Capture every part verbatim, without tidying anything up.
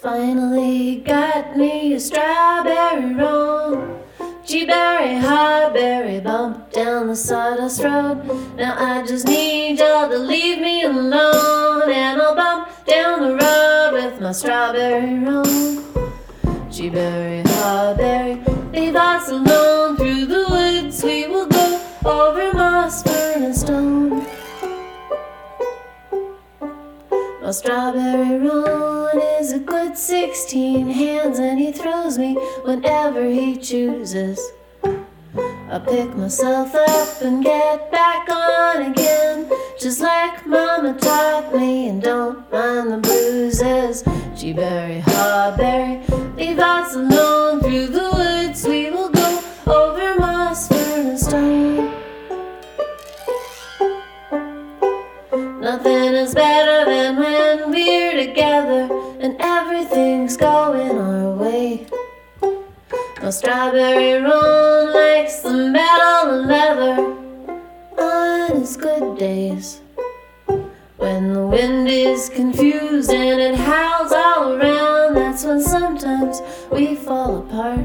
finally got me a strawberry roll. G-berry, hot-berry, bump down the sawdust road. Now I just need y'all to leave me alone, and I'll bump down the road with my strawberry roll. G-berry, hot-berry, leave us alone. Through the woods we will go, over moss, fern, and stone. My strawberry roll is a good sixteen hands, and he throws me whenever he chooses. I pick myself up and get back on again, just like Mama taught me, and don't mind the bruises. G-berry, hot-berry, leave us alone. Through the woods we will go, over moss, fern, and stone. Nothing is better than when we're together and everything's going our way. My strawberry roll likes the metal and leather on his good days. When the wind is confused and it howls all around, that's when sometimes we fall apart.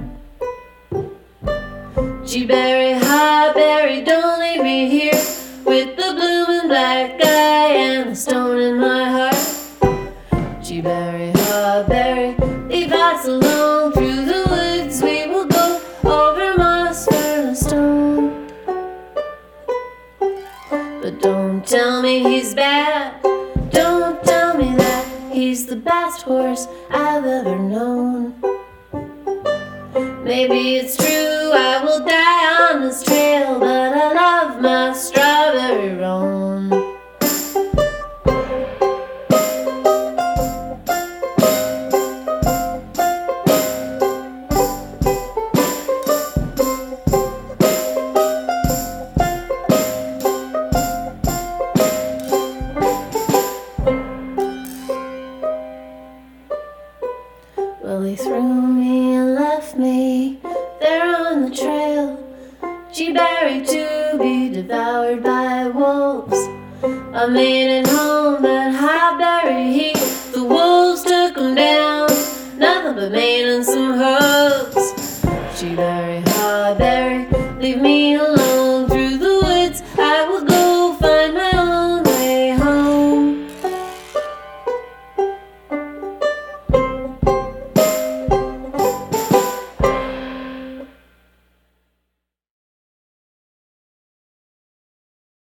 G-berry, hot-berry, don't leave me here with the bloomin' black eye and the stone in my heart. G-berry, hot-berry, leave us alone. Through the woods we will go, over moss, fern, and stone. But don't tell me he's bad, don't tell me that he's the best horse I've ever known. Maybe it's true I will die on this trail, but I love my strawberry roll. Well, he threw me and left me there on the trail, G-berry to be devoured by wolves. I made it home, but hot-berry he, the wolves took him down. Nothing but mane and some hooves. G-berry